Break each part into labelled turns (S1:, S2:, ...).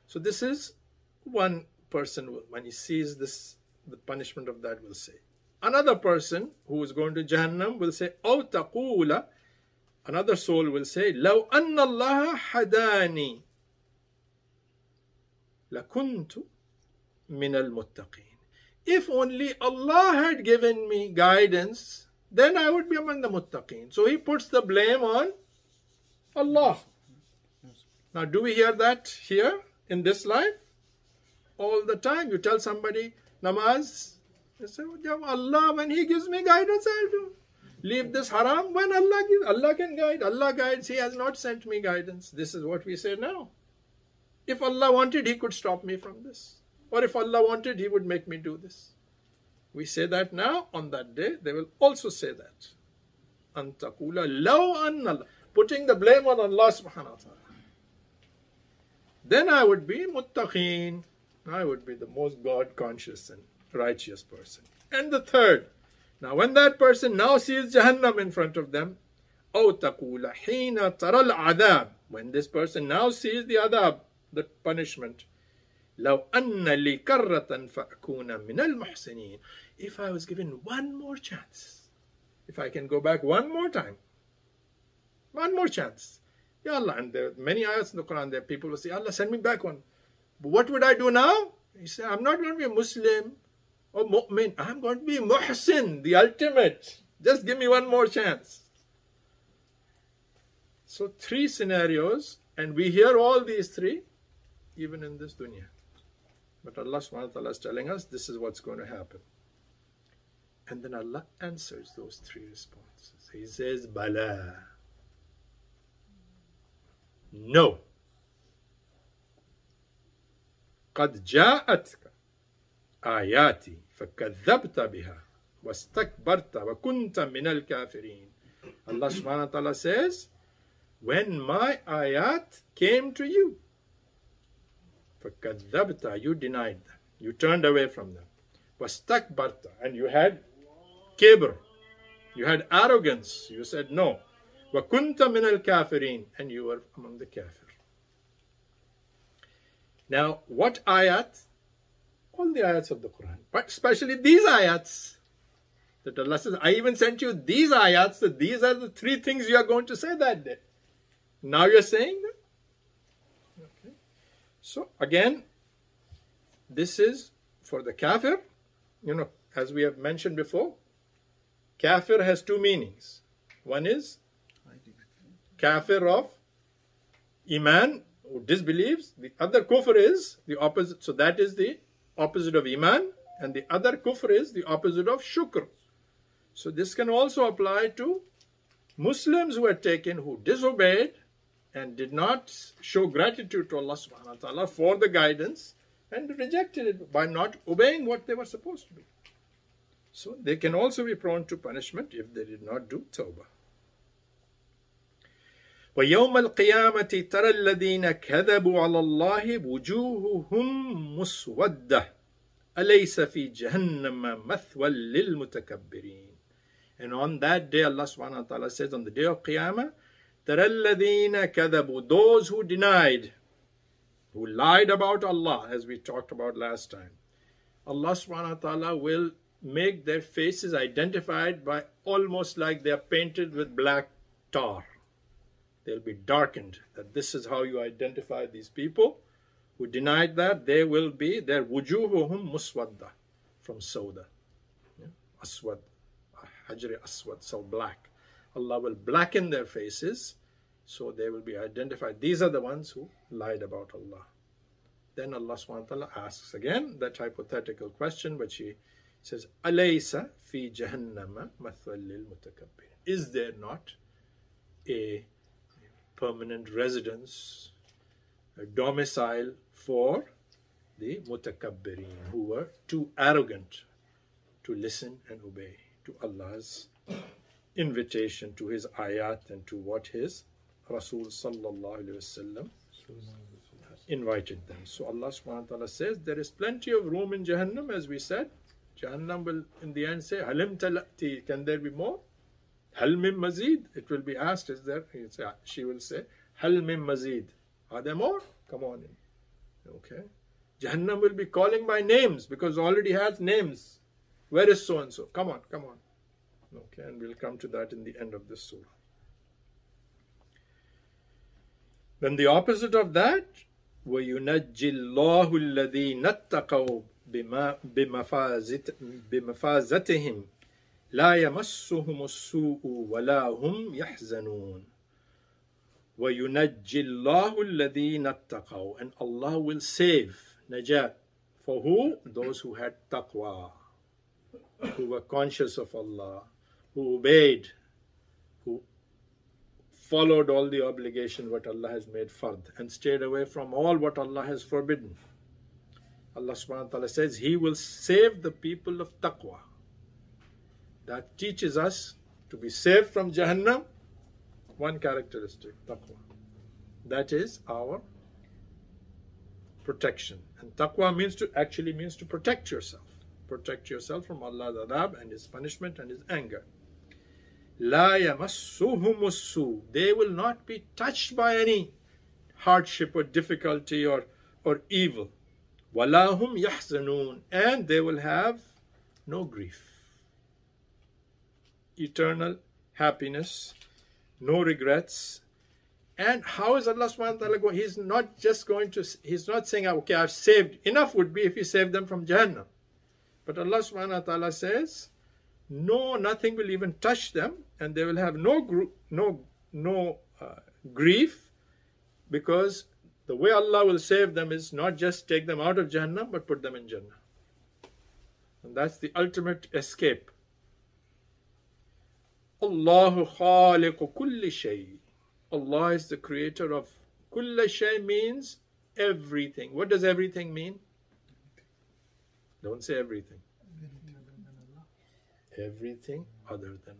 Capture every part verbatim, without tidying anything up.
S1: So this is one person, when he sees this, the punishment of that will say. Another person who is going to Jahannam will say, أو تقول, another soul will say, لو أن الله حداني لكنت من المتقين. If only Allah had given me guidance, then I would be among the muttaqeen. So he puts the blame on Allah. Now, do we hear that here in this life? All the time. You tell somebody, namaz, they say, Allah, when He gives me guidance, I'll do. Leave this haram when Allah gives. Allah can guide. Allah guides. He has not sent me guidance. This is what we say now. If Allah wanted, He could stop me from this. Or if Allah wanted, He would make me do this. We say that now. On that day, they will also say that. Antakula law an Allah. Putting the blame on Allah subhanahu wa ta'ala. Then I would be muttaqeen. I would be the most God-conscious and righteous person. And the third. Now when that person now sees Jahannam in front of them, أو تقول حين ترى العذاب. When this person now sees the adab, the punishment, لو أن لي كرة فأكون من المحسنين. If I was given one more chance, if I can go back one more time, one more chance. Ya Allah, and there are many ayats in the Quran there people will say, Allah, send me back one. But what would I do now? He said, I'm not going to be a Muslim or mu'min. I'm going to be muhsin, the ultimate. Just give me one more chance. So three scenarios, and we hear all these three, even in this dunya. But Allah subhanahu wa ta'ala is telling us this is what's going to happen. And then Allah answers those three responses. He says, Bala. No. قد جاءتك آياتي فكذبت بها واستكبرت وكنت من الكافرين. Allah subhanahu wa ta'ala says, when my ayat came to you, فكذبت, you denied them, you turned away from them. واستكبرت, and you had kibr, you had arrogance, you said no. وَكُنْتَ مِنَ الْكَافِرِينَ, and you were among the kafir. Now, what ayat? All the ayats of the Quran, but especially these ayats, that Allah says, I even sent you these ayats, that these are the three things you are going to say that day. Now you're saying that? Okay. So, again, this is for the kafir. You know, as we have mentioned before, kafir has two meanings. One is kafir of iman, who disbelieves. The other kufr is the opposite. So that is the opposite of iman. And the other kufr is the opposite of shukr. So this can also apply to Muslims who had taken, who disobeyed and did not show gratitude to Allah subhanahu wa ta'ala for the guidance and rejected it by not obeying what they were supposed to be. So they can also be prone to punishment if they did not do tawbah. وَيَوْمَ الْقِيَامَةِ تَرَى الَّذِينَ كَذَبُوا عَلَى اللَّهِ وُجُوهُهُمْ مُسْوَدَّةٌ أَلَيْسَ فِي جَهَنَّمَ مَثْوًى لِلْمُتَكَبِّرِينَ. And on that day, Allah subhanahu wa ta'ala says, on the day of Qiyamah, تَرَى الَّذِينَ كَذَبُوا, those who denied, who lied about Allah, as we talked about last time, Allah subhanahu wa ta'ala will make their faces identified by almost like they are painted with black tar. They'll be darkened. That this is how you identify these people who denied that. They will be, their wujuhuhum muswadda, from soda. Yeah? Aswad, hajri aswad, so black. Allah will blacken their faces, so they will be identified. These are the ones who lied about Allah. Then Allah subhanahu wa ta'ala asks again that hypothetical question, which He says, Alaysa fi jahannama mathwal lil mutakabbir. Is there not a permanent residence, a domicile for the mutakabbirin, who were too arrogant to listen and obey to Allah's invitation, to His ayat, and to what His Rasul sallallahu alaihi wasallam invited them. So Allah subhanahu wa ta'ala says there is plenty of room in Jahannam, as we said. Jahannam will in the end say, Halim talati, can there be more? Hal min mazid? It will be asked, is there? Say, she will say, Hal min mazid? Are there more? Come on in. Okay. Jahannam will be calling by names because it already has names. Where is so and so? Come on, come on. Okay, and we'll come to that in the end of this surah. Then the opposite of that, وَيُنَجِّ اللَّهُ الَّذِينَ اتَّقَوْا بِمَفَازَتِهِمْ لَا يَمَسُّهُمُ السُّوءُ وَلَا هُمْ يَحْزَنُونَ وَيُنَجِّ اللَّهُ الَّذِينَ اتَّقَوْا, and Allah will save, najat, for who? Those who had taqwa, who were conscious of Allah, who obeyed, who followed all the obligation what Allah has made fard, and stayed away from all what Allah has forbidden. Allah subhanahu wa ta'ala says He will save the people of taqwa. That teaches us to be saved from Jahannam. One characteristic, taqwa. That is our protection. And taqwa means to actually means to protect yourself. Protect yourself from Allah's adab and His punishment and His anger. La yamassuhum as-su. They will not be touched by any hardship or difficulty or, or evil. Wala hum yahzanun. And they will have no grief. Eternal happiness, no regrets. And how is Allah subhanahu wa ta'ala going? He's not just going to, He's not saying, okay, I've saved. Enough would be if He saved them from Jahannam. But Allah subhanahu wa ta'ala says, no, nothing will even touch them, and they will have no gr- no no uh, grief, because the way Allah will save them is not just take them out of Jahannam, but put them in Jannah. And that's the ultimate escape. Allahu khaliqu kulli shay. Allah is the creator of kulli shay, means everything. What does everything mean? Don't say everything. Everything other than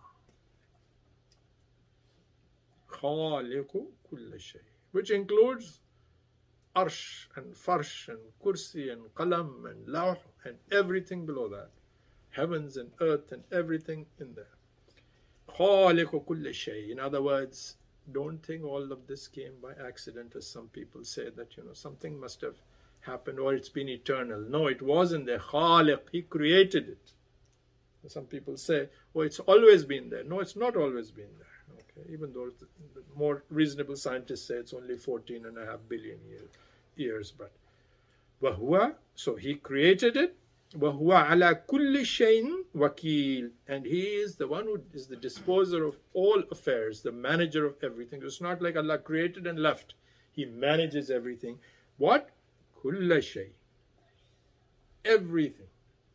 S1: Allah. Khaliqu kulli shay, which includes arsh and farsh and kursi and qalam and lawh and everything below that. Heavens and earth and everything in there. Khaliqu kulli shay. In other words, don't think all of this came by accident, as some people say that, you know, something must have happened or it's been eternal. No, it wasn't there. Khaliq, He created it. Some people say, oh, it's always been there. No, it's not always been there. Okay, even though the, the more reasonable scientists say it's only fourteen and a half billion year, years. But وَهُوَ, so He created it. وَهُوَ عَلَى كُلِّ شَيْءٍ وَكِيلٌ, and He is the one who is the disposer of all affairs, the manager of everything. It's not like Allah created and left. He manages everything. What? كُلَّ شَيْءٍ. Everything.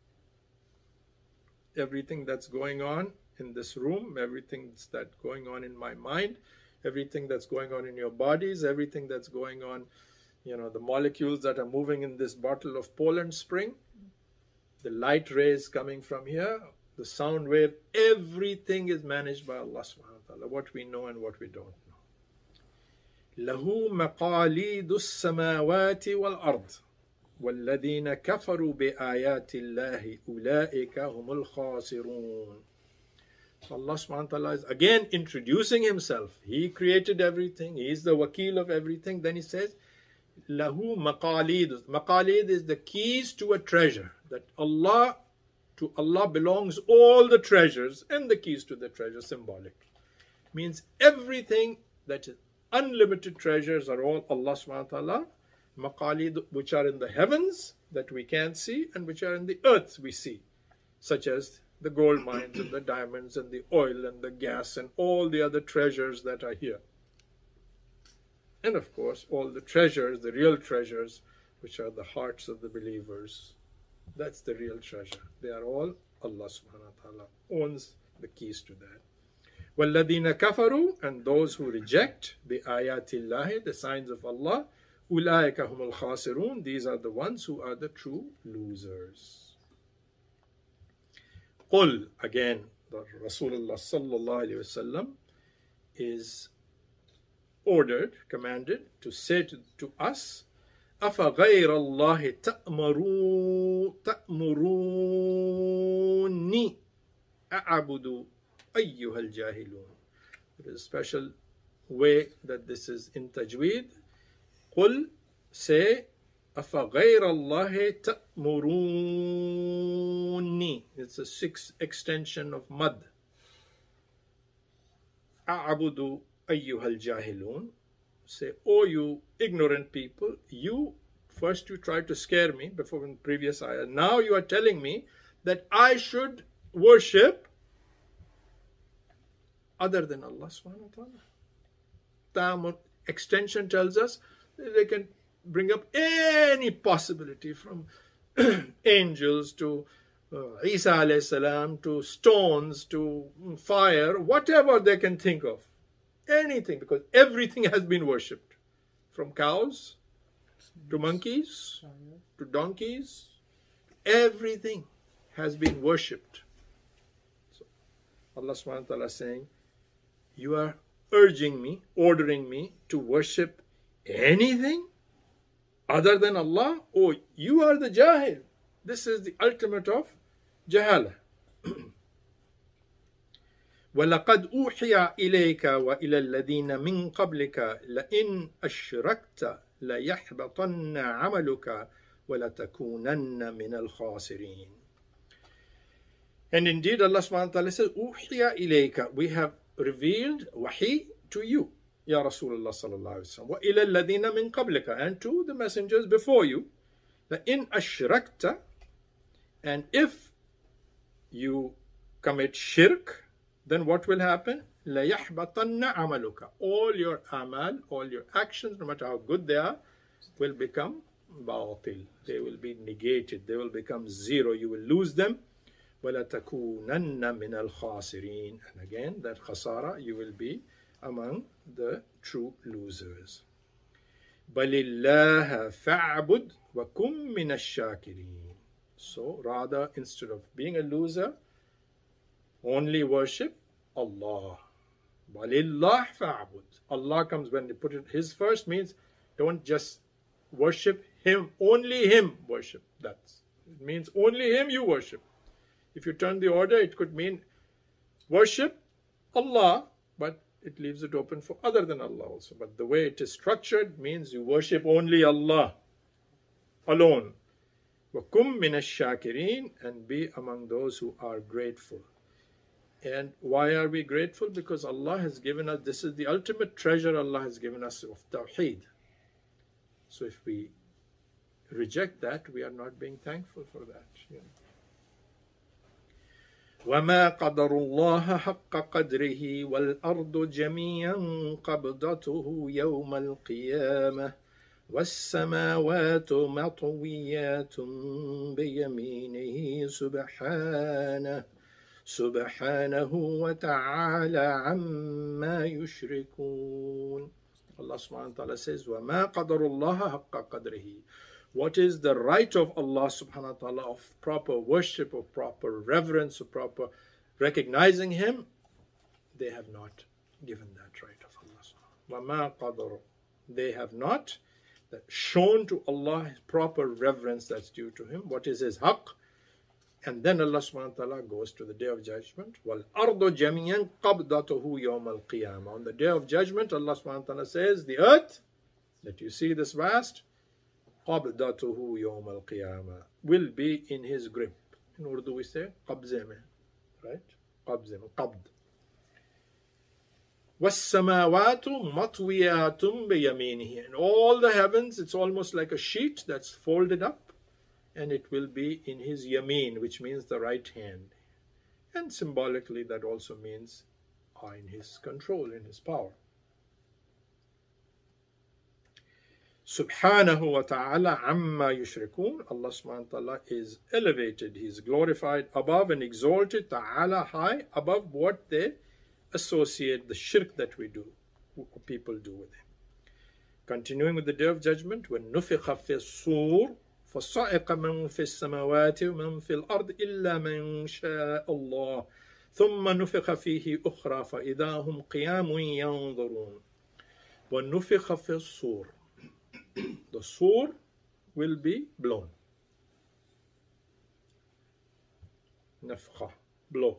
S1: Everything that's going on in this room, everything that's going on in my mind, everything that's going on in your bodies, everything that's going on, you know, the molecules that are moving in this bottle of Poland Spring, the light rays coming from here, the sound wave, everything is managed by Allah subhanahu wa ta'ala, what we know and what we don't know. لَهُ مَقَالِيدُ السَّمَاوَاتِ وَالْأَرْضِ وَالَّذِينَ كَفَرُوا بِآيَاتِ اللَّهِ أُولَٰئِكَ هُمُ الْخَاسِرُونَ. So Allah subhanahu wa ta'ala is again introducing Himself. He created everything. He is the wakil of everything. Then He says, Lahu maqalid. Maqalid is the keys to a treasure. That Allah, to Allah belongs all the treasures, and the keys to the treasure, symbolic. Means everything that is unlimited treasures are all Allah subhanahu wa ta'ala. Maqalid, which are in the heavens that we can't see, and which are in the earth we see, such as the gold mines and the diamonds and the oil and the gas and all the other treasures that are here. And of course, all the treasures, the real treasures, which are the hearts of the believers. That's the real treasure. They are all Allah subhanahu wa ta'ala owns the keys to that. وَالَّذِينَ كَفَرُوا, and those who reject the ayatillahi, the signs of Allah, أُولَٰئِكَ هُمُ الْخَاسِرُونَ, these are the ones who are the true losers. Qul, again, the Rasulullah sallallahu alayhi wasallam is ordered, commanded to say to, to us, أَفَغَيْرَ اللَّهِ تَأْمُرُونِي أَعْبُدُ أَيُّهَا الْجَاهِلُونَ. There is a special way that this is in tajweed. Qul, say, أَفَغَيْرَ اللَّهِ تَأْمُرُونِّي. It's a sixth extension of mad. أَعْبُدُ أَيُّهَا الْجَاهِلُونَ. Say, oh you ignorant people, you first you tried to scare me before in previous ayah. Now you are telling me that I should worship other than Allah subhanahu wa ta'ala. Extension tells us that they can bring up any possibility from angels to uh, Isa alayhi salam to stones to fire, whatever they can think of. Anything, because everything has been worshipped. From cows to monkeys to donkeys, everything has been worshipped. So Allah subhanahu wa ta'ala is saying, you are urging me, ordering me to worship anything other than Allah? Oh, you are the jahil. This is the ultimate of jahala. وَلَقَدْ أُوحِيَ إِلَيْكَ وَإِلَى الَّذِينَ مِنْ قَبْلِكَ لَإِنْ أَشْرَكْتَ لَيَحْبَطَنَّ عَمَلُكَ وَلَتَكُونَنَّ مِنَ الْخَاسِرِينَ. And indeed Allah subhanahu wa ta'ala says, أُوحِيَ إِلَيْكَ, we have revealed wahi to you, Ya Rasulullah sallallahu alayhi wa sallam, وَإِلَى الَّذِينَ مِنْ قَبْلِكَ, and to the messengers before you, لَإِنْ أَشْرَكْتَ, and if you commit shirk, then what will happen? لَيَحْبَطَنَّ عَمَلُكَ. All your amal, all your actions, no matter how good they are, will become baatil. They will be negated. They will become zero. You will lose them. وَلَتَكُونَنَّ مِنَ الْخَاسِرِينَ. And again, that khasara, you will be among the true losers. بَلِ اللَّهَ فَاعْبُدْ وَكُمْ مِنَ الشَّاكِرِينَ. So rather, instead of being a loser, only worship Allah. Walillah fa'bud. Allah comes when they put it his first, means don't just worship him, only him worship. That's it means only him you worship. If you turn the order, it could mean worship Allah, but it leaves it open for other than Allah also. But the way it is structured means you worship only Allah alone. وَكُمْ مِنَ الشَّاكِرِينَ, and be among those who are grateful. And why are we grateful? Because Allah has given us, this is the ultimate treasure Allah has given us of Tawheed. So if we reject that, we are not being thankful for that. You know. وَمَا قَدَرُ اللَّهَ حَقَّ قَدْرِهِ وَالْأَرْضُ جَمِيعًا قَبْضَتُهُ يَوْمَ الْقِيَامَةِ وَالسَّمَاوَاتُ مَطْوِيَّاتٌ بِيَمِينِهِ سُبْحَانَهُ سبحانه وتعالى عما يشركون. Allah subhanahu wa ta'ala says, وَمَا قَدَرُ اللَّهَ حَقَّ قَدْرِهِ. What is the right of Allah subhanahu wa ta'ala of proper worship, of proper reverence, of proper recognizing Him? They have not given that right of Allah. وَمَا قَدَرُ. They have not shown to Allah His proper reverence that's due to Him. What is His haqq? And then Allah subhanahu wa ta'ala goes to the day of judgment. وَالْأَرْضُ جَمِيعًا قَبْضَتُهُ يَوْمَ الْقِيَامَةِ. On the day of judgment, Allah subhanahu wa ta'ala says, the earth that you see this vast, قَبْضَتُهُ يَوْمَ الْقِيَامَةِ, will be in His grip. In Urdu we say, قَبْزَ mein, right? قَبْزَ mein, قَبْض. وَالسَّمَاوَاتُ مَطْوِيَاتٌ بِيَمِينِهِ. And all the heavens, it's almost like a sheet that's folded up, and it will be in His yameen, which means the right hand. And symbolically that also means are in His control, in His power. Subhanahu wa ta'ala amma yushrikun. Allah subhanahu wa ta'ala is elevated, He is glorified above and exalted, ta'ala high, above what they associate, the shirk that we do, people do with Him. Continuing with the day of judgment, when nufikha fi sur, فَصَعِقَ مَنْ فِي السَّمَاوَاتِ وَمَنْ فِي الْأَرْضِ إِلَّا مَنْ شَاءَ اللَّهِ ثُمَّ نُفِخَ فِيهِ أُخْرَى فَإِذَا هُمْ قِيَامٌ يَنْظُرُونَ. وَنُفِخَ فِي الصُّورِ. The sur will be blown. Nafkha, blow.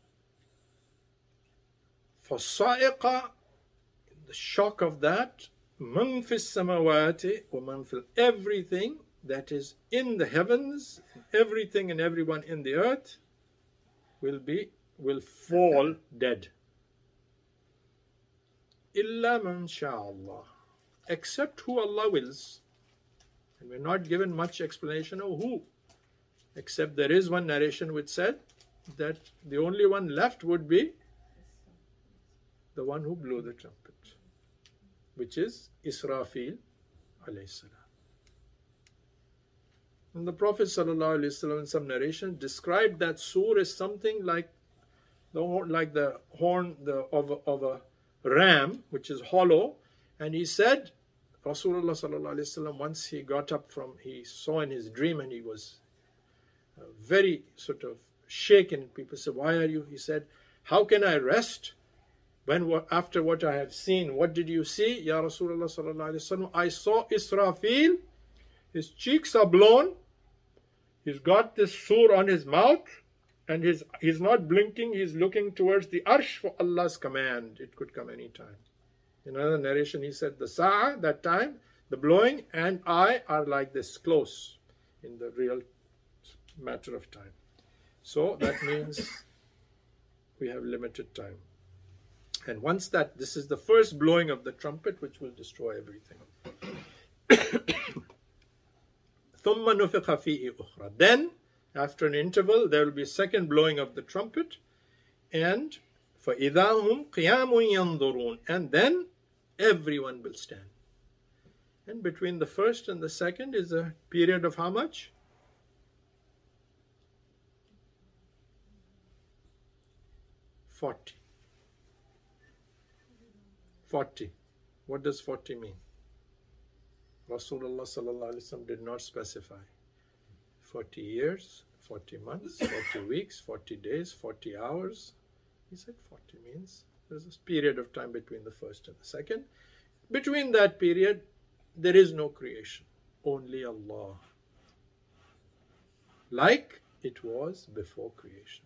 S1: فَصَعِقَ, the shock of that, Man fis samawati wa man fil, everything that is in the heavens, everything and everyone in the earth will be will fall dead. Illa man sha'Allah, except who Allah wills. And we're not given much explanation of who, except there is one narration which said that the only one left would be the one who blew the trumpet, which is Israfil alayhi salam. And the Prophet sallallahu alaihi wasallam in some narration described that sur as something like the like the horn the, of, a, of a ram, which is hollow. And he said, Rasulullah sallallahu alaihi wasallam, once he got up from, he saw in his dream and he was uh, very sort of shaken. People said, why are you? He said, how can I rest when after what I have seen? What did you see? Ya Rasulullah sallallahu alaihi wasallam, I saw Israfil, his cheeks are blown, he's got this sur on his mouth, and his, he's not blinking, he's looking towards the arsh for Allah's command. It could come any time. In another narration, he said, the sa'a, that time, the blowing, and I are like this, close in the real matter of time. So that means we have limited time. And once that, this is the first blowing of the trumpet, which will destroy everything. Then, after an interval, there will be a second blowing of the trumpet, and فَإِذَا هُمْ قِيَامٌ يَنْظُرُونَ, and then everyone will stand. And between the first and the second is a period of how much? Forty. Forty. What does forty mean? Rasulullah sallallahu alaihi wasallam did not specify. Forty years, forty months, forty weeks, forty days, forty hours. He said forty means there's a period of time between the first and the second. Between that period, there is no creation, only Allah. Like it was before creation.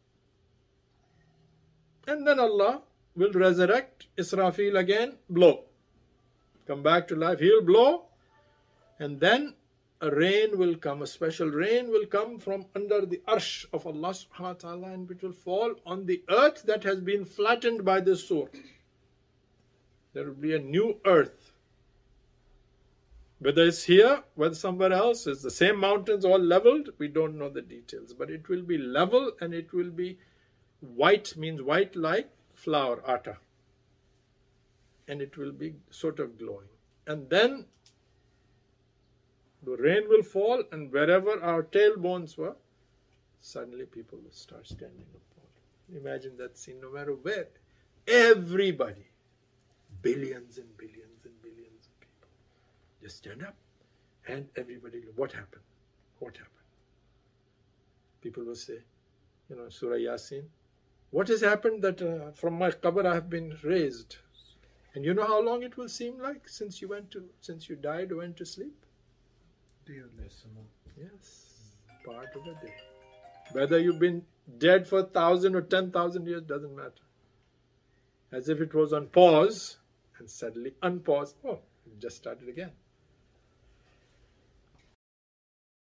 S1: And then Allah will resurrect Israfil again, blow. Come back to life, he'll blow, and then a rain will come, a special rain will come from under the arsh of Allah subhanahu wa ta'ala, and it will fall on the earth that has been flattened by the sur. There will be a new earth. Whether it's here, whether somewhere else, it's the same mountains all leveled, we don't know the details. But it will be level and it will be white, means white like flour, atta. And it will be sort of glowing. And then the rain will fall, and wherever our tailbones were, suddenly people will start standing up. Imagine that scene, no matter where. Everybody, billions and billions and billions of people, just stand up, and everybody, what happened? What happened? People will say, you know, Surah Yasin, what has happened that uh, from my qabr I have been raised? And you know how long it will seem like since you went to, since you died or went to sleep? Yes, part of a day. Whether you've been dead for a thousand or ten thousand years, doesn't matter. As if it was on pause and suddenly unpause. Oh, it just started again.